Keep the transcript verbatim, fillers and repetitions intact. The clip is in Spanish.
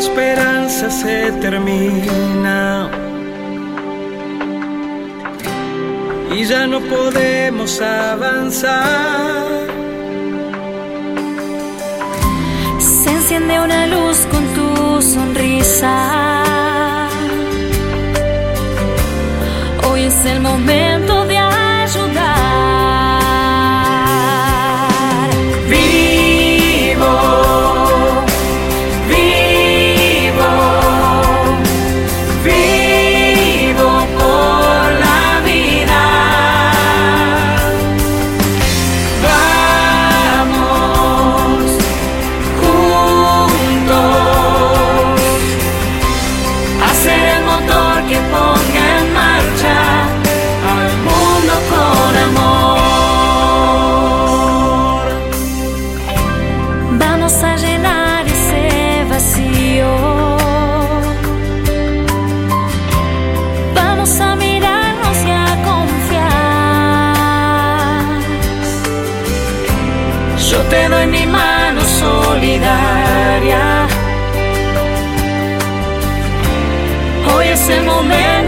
esperanza se termina y ya no podemos avanzar. Se enciende una luz con tu sonrisa. Hoy es el momento de ayudar. Vivo, vivo, vivo por la vida. Vamos juntos a ser el motor que ponga en marcha al mundo con amor. Vamos a llenar ese vacío. Vamos a mirarnos y a confiar. Yo te doy mi mano solidaria. Hoy es el momento